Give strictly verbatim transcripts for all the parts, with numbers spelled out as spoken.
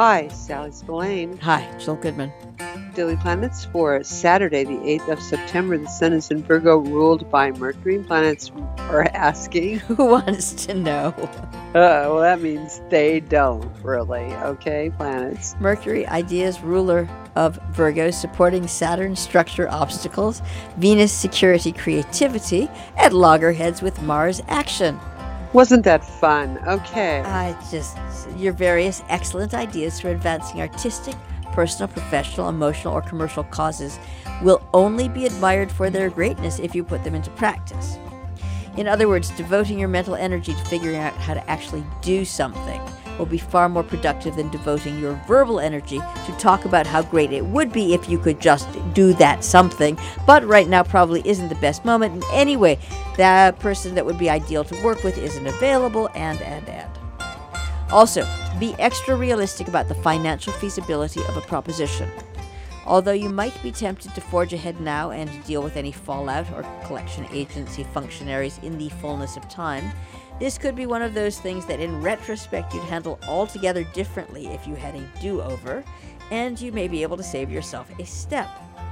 Hi, Sally Spillane. Hi, Jill Goodman. Daily Planets for Saturday, the eighth of September. The sun is in Virgo, ruled by Mercury. Planets are asking. Who wants to know? Uh, well, that means they don't, really. Okay, planets. Mercury, ideas, ruler of Virgo, supporting Saturn, structure, obstacles. Venus, security, creativity. At loggerheads with Mars, action. Wasn't that fun? Okay. I just, your various excellent ideas for advancing artistic, personal, professional, emotional, or commercial causes will only be admired for their greatness if you put them into practice. In other words, devoting your mental energy to figuring out how to actually do something will be far more productive than devoting your verbal energy to talk about how great it would be if you could just do that something. But right now probably isn't the best moment. And anyway, that person that would be ideal to work with isn't available, and, and, and. Also, be extra realistic about the financial feasibility of a proposition. Although you might be tempted to forge ahead now and deal with any fallout or collection agency functionaries in the fullness of time, this could be one of those things that in retrospect you'd handle altogether differently if you had a do-over, and you may be able to save yourself a step.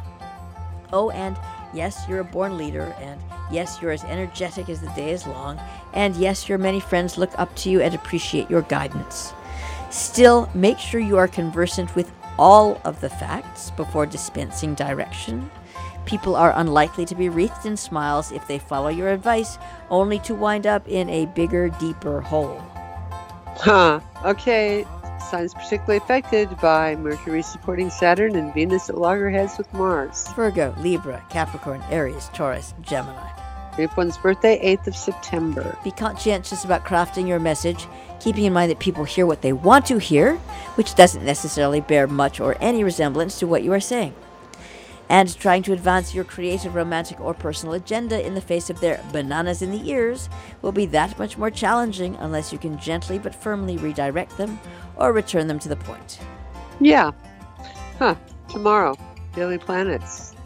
Oh, and yes, you're a born leader, and yes, you're as energetic as the day is long, and yes, your many friends look up to you and appreciate your guidance. Still, make sure you are conversant with all of the facts before dispensing direction. People are unlikely to be wreathed in smiles if they follow your advice, only to wind up in a bigger, deeper hole. Huh. Okay. Signs particularly affected by Mercury supporting Saturn and Venus at loggerheads with Mars. Virgo, Libra, Capricorn, Aries, Taurus, Gemini. Everyone's birthday, eighth of September. Be conscientious about crafting your message, keeping in mind that people hear what they want to hear, which doesn't necessarily bear much or any resemblance to what you are saying. And trying to advance your creative, romantic, or personal agenda in the face of their bananas in the ears will be that much more challenging unless you can gently but firmly redirect them or return them to the point. Yeah. Huh. Tomorrow, Daily Planets.